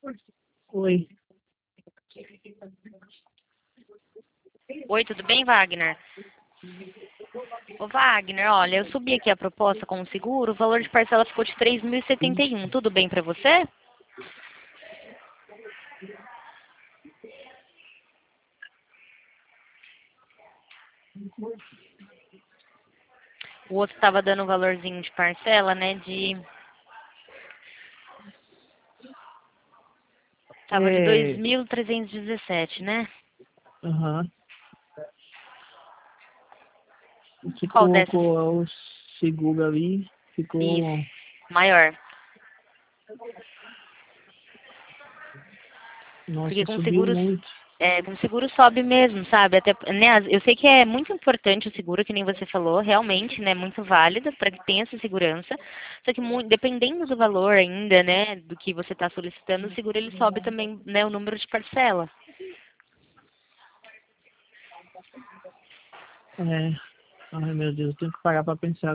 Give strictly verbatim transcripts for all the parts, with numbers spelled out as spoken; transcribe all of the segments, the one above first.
Oi. Oi, tudo bem, Wagner? Ô, Wagner, olha, eu subi aqui a proposta com o seguro, o valor de parcela ficou de três mil e setenta e um. Tudo bem para você? O outro estava dando um valorzinho de parcela, né, de... Tava de dois É, mil trezentos e dezessete, né? aham. Você Qual dessas? colocou o seguro ali, Isso, ficou... maior. Porque Nossa, com subiu seguros, muito. é, com seguro sobe mesmo, sabe? Até, né, as- eu sei que é muito importante o seguro, que nem você falou, realmente, né, muito válido para que tenha essa segurança. Só que mu- dependendo do valor ainda, né, do que você está solicitando, o seguro ele sobe também, né, o número de parcela. É, ai meu Deus, eu tenho que parar pra pensar.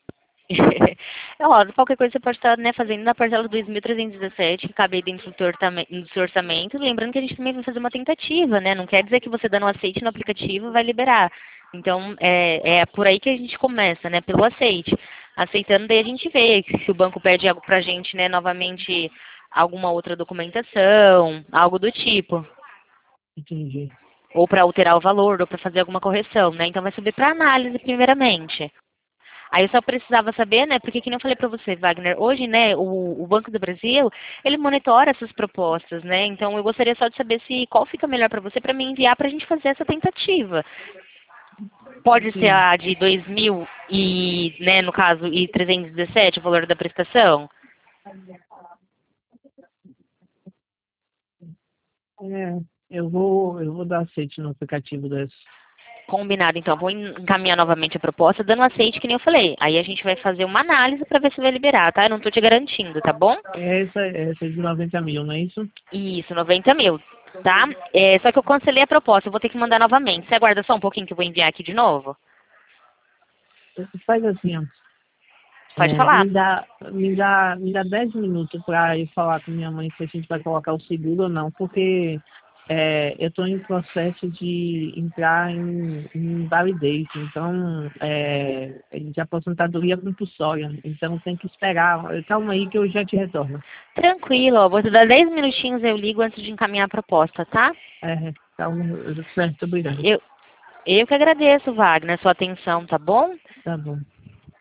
É óbvio, qualquer coisa você pode estar, né, fazendo na parcela dois mil trezentos e dezessete, que cabe aí dentro do seu orçamen- do seu orçamento. Lembrando que a gente também vai fazer uma tentativa, né? Não quer dizer que você dando um aceite no aplicativo vai liberar. Então, é, é por aí que a gente começa, né? Pelo aceite. Aceitando, daí a gente vê se o banco pede algo pra gente, né, novamente, alguma outra documentação, algo do tipo. Entendi. Ou para alterar o valor, ou para fazer alguma correção, né? Então vai subir para análise primeiramente. Aí eu só precisava saber, né, porque que nem eu falei para você, Wagner, hoje, né, o, o Banco do Brasil, ele monitora essas propostas, né, então eu gostaria só de saber se qual fica melhor para você para me enviar para a gente fazer essa tentativa. Pode ser Sim. a de dois mil e, né, no caso, e trezentos e dezessete, o valor da prestação? É, eu vou, eu vou dar aceite no aplicativo desse. Combinado, então. Vou encaminhar novamente a proposta, dando aceite, que nem eu falei. Aí a gente vai fazer uma análise para ver se vai liberar, tá? Eu não estou te garantindo, tá bom? Essa, essa é de noventa mil, não é isso? Isso, noventa mil, tá? É, só que eu cancelei a proposta, eu vou ter que mandar novamente. Você aguarda só um pouquinho que eu vou enviar aqui de novo? Faz assim, ó. Pode É, falar. me dá, me dá, me dá dez minutos para ir falar com minha mãe se a gente vai colocar o seguro ou não, porque é, eu estou em processo de entrar em, em validez, então é, de aposentadoria compulsória, então tem que esperar. Calma aí que eu já te retorno. Tranquilo, ó, vou te dar dez minutinhos, eu ligo antes de encaminhar a proposta, tá? É, calma, certo, obrigado. Eu, eu que agradeço, Wagner, a sua atenção, tá bom? Tá bom.